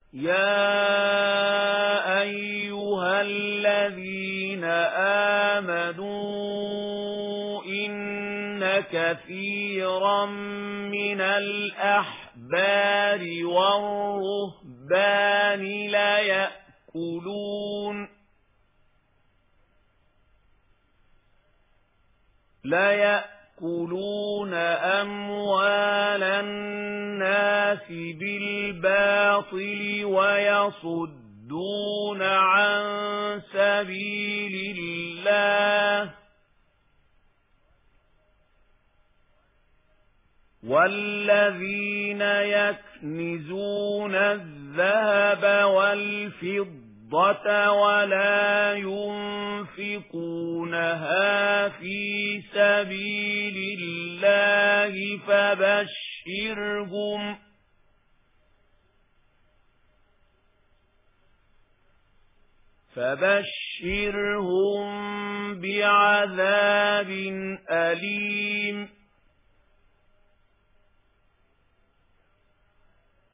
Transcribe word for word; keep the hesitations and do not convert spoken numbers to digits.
يَا أَيُّهَا الَّذِينَ آمَنُوا إِنَّ كَثِيرًا مِنَ الْأَحْبَارِ وَالرُّهْبَانِ لَيَأْكُلُونَ لَيَأْكُلُونَ أَمْوَالَ النَّاسِ بِالْبَاطِلِ وَيَصُدُّونَ عَن سَبِيلِ اللَّهِ وَالَّذِينَ يَكْنِزُونَ الذَّهَبَ وَالْفِضَّةَ وَلَا يُنفِقُونَهَا فِي سَبِيلِ اللَّهِ فَبَشِّرْهُم فَبَشِّرْهُم بِعَذَابٍ أَلِيمٍ